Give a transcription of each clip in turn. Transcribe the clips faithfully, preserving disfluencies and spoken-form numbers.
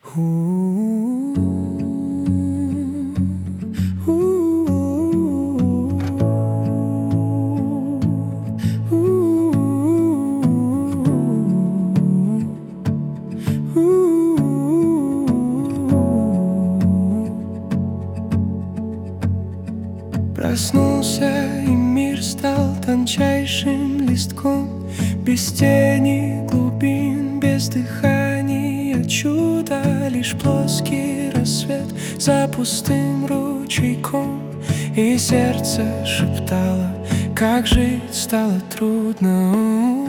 Проснулся, и мир стал тончайшим листком, без тени глубин, без дыхания чуда. Лишь плоский рассвет за пустым ручейком, и сердце шептало, как жить стало трудно.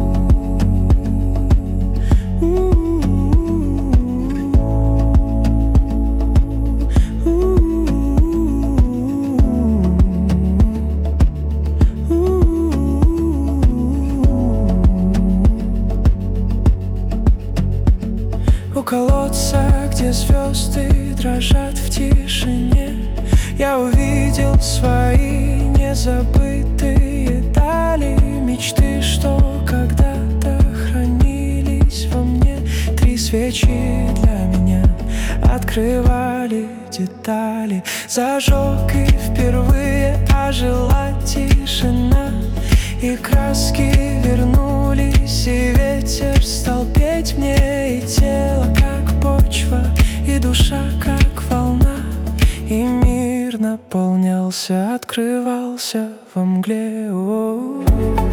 У колодца, где звезды дрожат в тишине, я увидел свои незабытые дали, мечты, что когда-то хранились во мне. Три свечи для меня открывали детали, зажег, и впервые ожила тишина, и краски вернулись, и ветер стал петь мне, и тело как почва, и душа как волна, и мир наполнялся, открывался во мгле. О-о-о.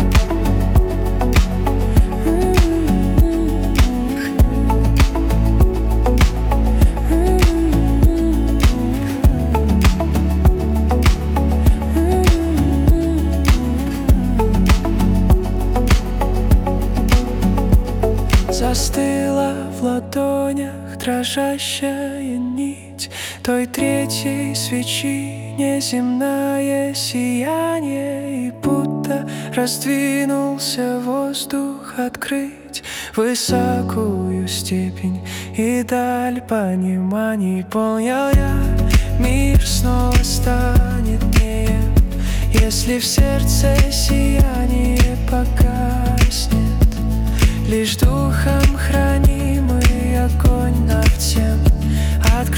Застыла в ладонях дрожащая нить той третьей свечи, неземное сияние, и будто раздвинулся воздух открыть высокую степень и даль пониманий. Понял я, мир снова станет неем, если в сердце сияние погаснет. Лишь духом хранимый огонь над тем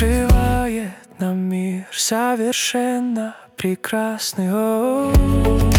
открывает нам мир совершенно прекрасный. О-о-о.